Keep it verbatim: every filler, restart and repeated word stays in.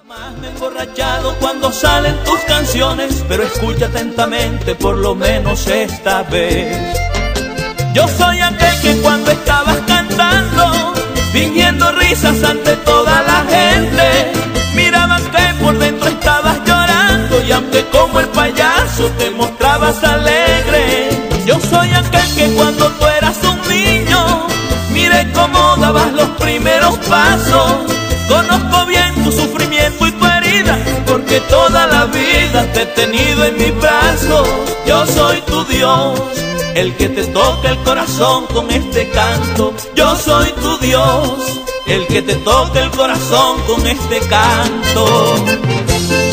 Más me he emborrachado cuando salen tus canciones, pero escucha atentamente por lo menos esta vez. Yo soy aquel que cuando estabas cantando, fingiendo risas ante toda la gente, mirabas que por dentro estabas llorando, y aunque como el payaso te mostrabas alegre. Yo soy aquel que cuando tú eras un niño, miré cómo dabas los primeros pasos. Conozco bien tu sufrimiento y tu herida, porque toda la vida te he tenido en mis brazos. Yo soy tu Dios, el que te toca el corazón con este canto. Yo soy tu Dios, el que te toca el corazón con este canto.